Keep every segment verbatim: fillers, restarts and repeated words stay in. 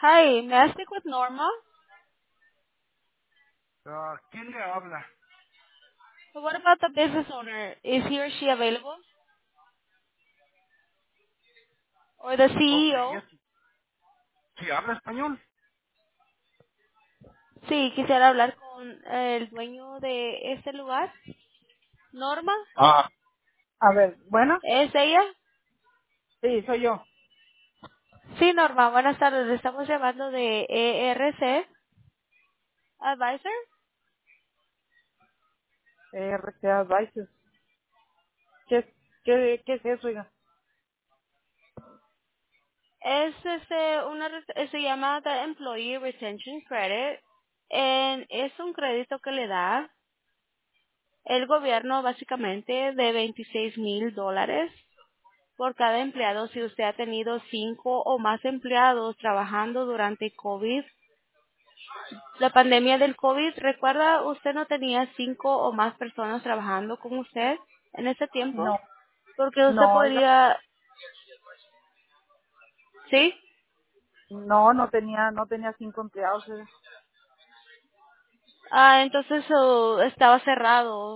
Hi, may I speak with Norma? Ah, ¿quién le habla? What about the business owner? Is he or she available? Or the Ok, C E O? yes. ¿Sí habla español? Sí, quisiera hablar con el dueño de este lugar. Norma, Ah, a ver, bueno, ¿es ella? sí, soy yo. Sí, Norma, buenas tardes. Le estamos llamando de E R C Advisor. Eh, R C A Advisors. ¿Qué, es- qué, ¿Qué es eso, oiga? Es este, una, re- se llama The Employee Retention Credit. En- es un crédito que le da el gobierno básicamente de veintiséis mil dólares por cada empleado si usted ha tenido cinco o más empleados trabajando durante COVID. La pandemia del COVID, ¿recuerda? Usted no tenía cinco o más personas trabajando con usted en ese tiempo, No, porque usted no, oiga, podría, ¿sí? no, no tenía, no tenía cinco empleados, oiga. Ah, entonces oh, estaba cerrado.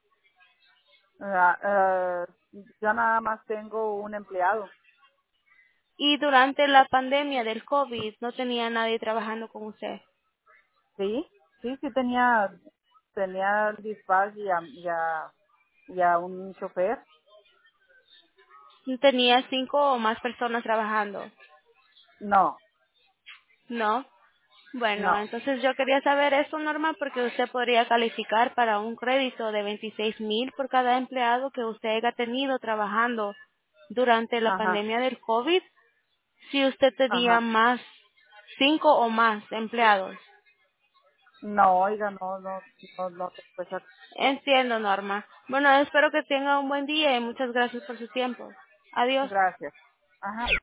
Ah, ah, yo nada más tengo un empleado. Y durante la pandemia del COVID no tenía nadie trabajando con usted. Sí, sí, sí tenía, tenía el dispatch y a, y a, y a un chofer. Tenía cinco o más personas trabajando, No, ¿no? Bueno, no, entonces yo quería saber eso, Norma, porque usted podría calificar para un crédito de veintiséis mil por cada empleado que usted haya tenido trabajando durante la ajá, pandemia del COVID, si usted tenía ajá. más, cinco o más empleados. No, oiga, no, no, no, no, pues, Entiendo, Norma. Bueno, espero que tenga un buen día y muchas gracias por su tiempo. Adiós. gracias. Ajá.